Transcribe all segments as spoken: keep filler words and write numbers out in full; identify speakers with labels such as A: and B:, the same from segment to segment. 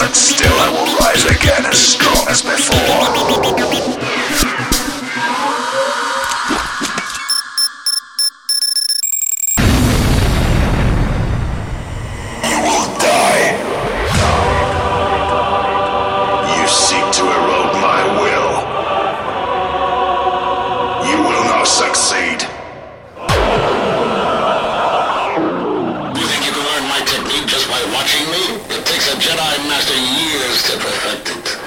A: and still I will rise again as strong as before. Succeed.
B: You think you can learn my technique just by watching me? It takes a Jedi Master years to perfect it.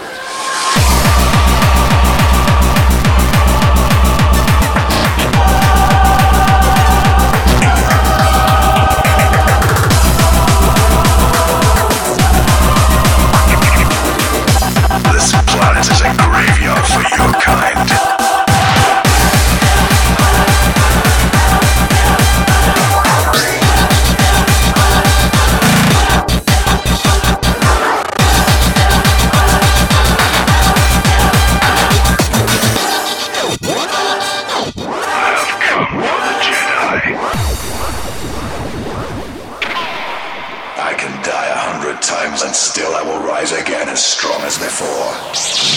A: This planet is a graveyard for your kind. I can die a hundred times and still I will rise again as strong as before.